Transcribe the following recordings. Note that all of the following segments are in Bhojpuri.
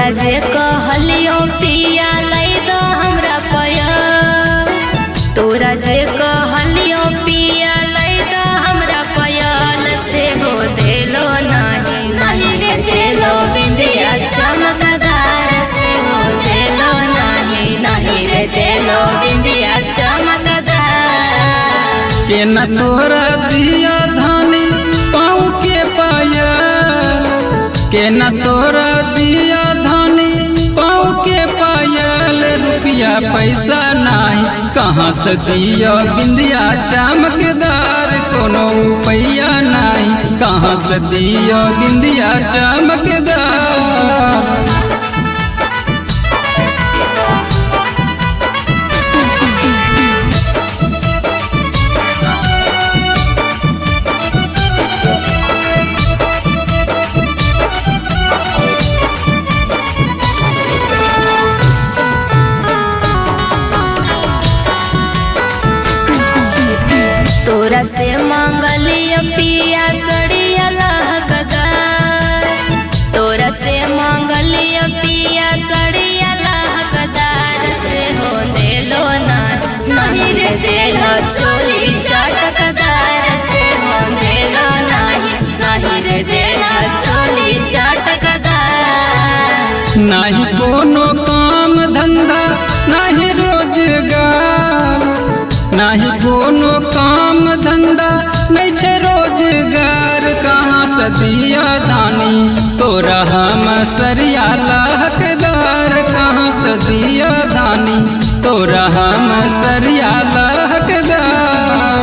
तोरा जे कहलियो पिया लै द हमरा पया, तोरा जे कहलियो पिया लै द हमरा पयल से हो देलो नहीं, नहीं रे देलो बिंदिया चमकदार से हो देलो नहीं, नहीं रे देलो बिंदिया चमकदार। के न तोरा दिया धानी पाँव के पाया, के न तोरा दिया धानी पाँव के पायल, रुपया पैसा नहीं कहाँ से दिया बिंदिया चमकदार, कोनो रुपया नहीं कहाँ से दिया बिंदिया चमकदार। तोरा से मांगलिय पिया सड़िया लहकदार, तोरा से मांगलिय पिया सड़िया लहकदार से हो देलो नहीं रे देलो चोली चटकदार से हो देलो नहीं, नहीं रे देलो चोली चटकदार। नहीं कोनो काम धंधा नहीं रोजगार, नहीं कोनो काम धंधा नहीं छे रोजगार, कहाँ से दिया दानी तोरा हम सरिया लहकदार, कहाँ से दिया दानी तोरा हम सरिया लहकदार।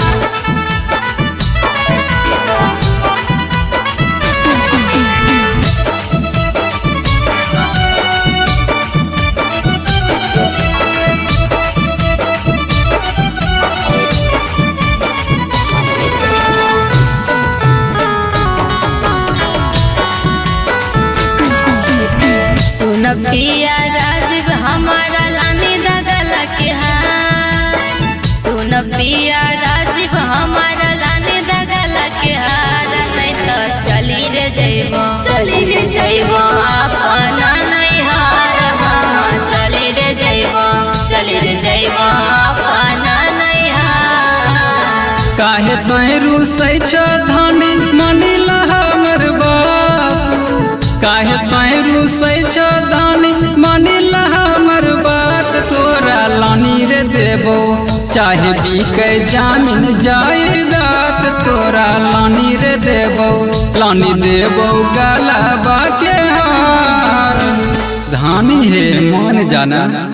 सुन पिया राजीव हमारा लानी दगल के हार, सुन पिया राजीव हमारा लानी दगल के हार, नहीं तो चली रे जइबो, चली रे जइबो अपना नहीं हार, हम चली रे जइबो, चली रे जइबो अपना नहीं हार। काहे तोय रुसै छ धानी मानिला हमर बात, काहे तोय रुसै छ धानी मानिला हमर बात, तोरा लानी रे देबो चाहे बिकै जामिन जायदाद, तोरा लानी रे देबो, लानी देबो गलबा के हार। धानी है मान जाना।